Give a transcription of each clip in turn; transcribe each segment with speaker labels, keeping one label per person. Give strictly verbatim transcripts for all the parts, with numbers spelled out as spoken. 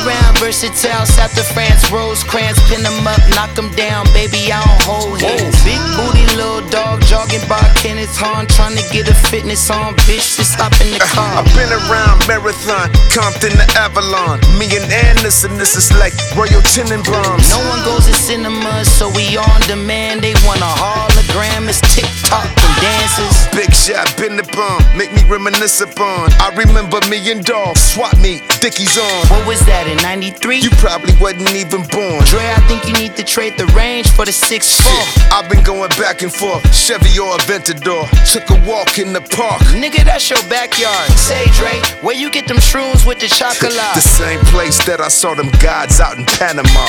Speaker 1: around, versatile, south of France, Rosecrans, pin them up, knock them down, baby, I don't hold hands. Big booty, little dog, jogging by Kenneth Hahn, trying to get a fitness on, bitch, just stop in the car.
Speaker 2: I've been around Marathon, Compton to Avalon. Me and Anderson, this is like Royal Tenenbaums.
Speaker 1: No one goes to cinemas, so we on demand. They want a hologram, it's TikTok and dances.
Speaker 2: Big shot, been the bomb, make me reminisce upon. I remember me and Dog, swap meet, Dickies on.
Speaker 1: What was that, in ninety-three?
Speaker 2: You probably wasn't even born.
Speaker 1: Dre, I think you need to trade the range for the six four.
Speaker 2: I've been going back and forth, Chevy or Aventador. Took a walk in the park.
Speaker 1: Nigga, that's your backyard. Say, Dre, where you get them shrooms with the chocolate?
Speaker 2: The same place that I saw them gods out in Panama.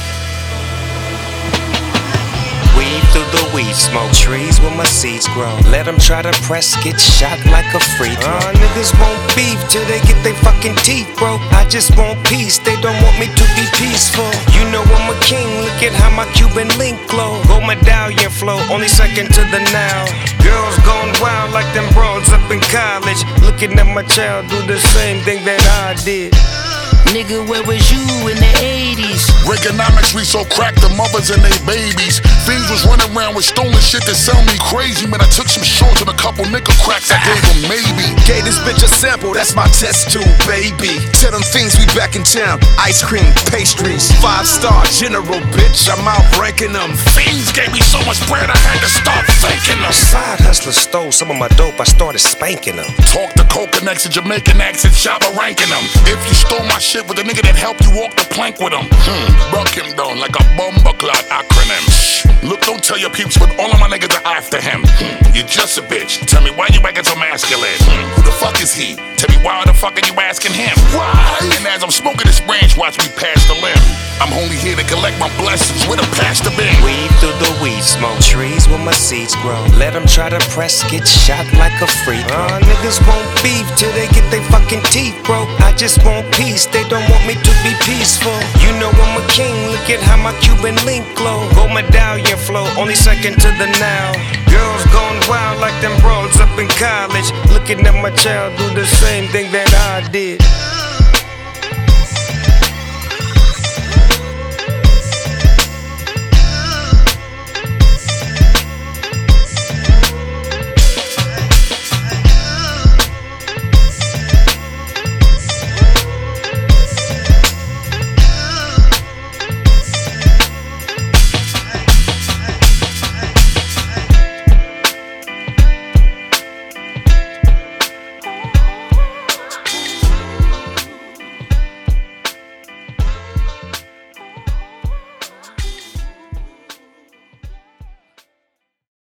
Speaker 3: Weave through the weed smoke, trees where my seeds grow. Let them try to press, get shot like a free throw. Uh, niggas won't beef till they get their fucking teeth broke. I just want peace, they don't want me to be peaceful. You know I'm a king, look at how my Cuban link glow. Gold medallion flow, only second to the now. Girls gone wild like them broads up in college. Looking at my child do the same thing that I did.
Speaker 1: Nigga, where was you in the eighties?
Speaker 4: Reaganomics, we so cracked the mothers and they babies. Fiends was running around with stolen shit that sound me crazy. Man, I took some shorts and a couple nickel cracks, I gave them maybe.
Speaker 2: Gave this bitch a sample, that's my test tube, baby. Tell them things, we back in town. Ice cream, pastries, five star general, bitch, I'm out ranking them.
Speaker 4: Fiends gave me so much bread, I had to start thanking them.
Speaker 3: Side hustler stole some of my dope, I started spanking them.
Speaker 4: Talk to cocoa next to Jamaican accent, Shabba ranking them. If you stole my shit with the nigga that helped you walk the plank with him, hmm, broke him down like a bomber clot acronym. Shh. Look, don't tell your peeps, but all of my niggas are after him. Hmm. You're just a bitch. Tell me why you acting so masculine. Hmm. Who the fuck is he? Tell me why the fuck are you asking him? Why? And as I'm smoking this branch, watch me pass the limb. I'm only here to collect my blessings with a pastor bin.
Speaker 3: Weave through the weed smoke, trees where my seeds grow. Let them try to press, get shot like a free throw. Uh, niggas won't beef till they get their fucking teeth broke. I just want peace, they don't want me to be peaceful. You know I'm a king, look at how my Cuban link glow. Gold medallion flow, only second to the now. Girls gone wild like them broads up in college. Looking at my child do the same thing that I did.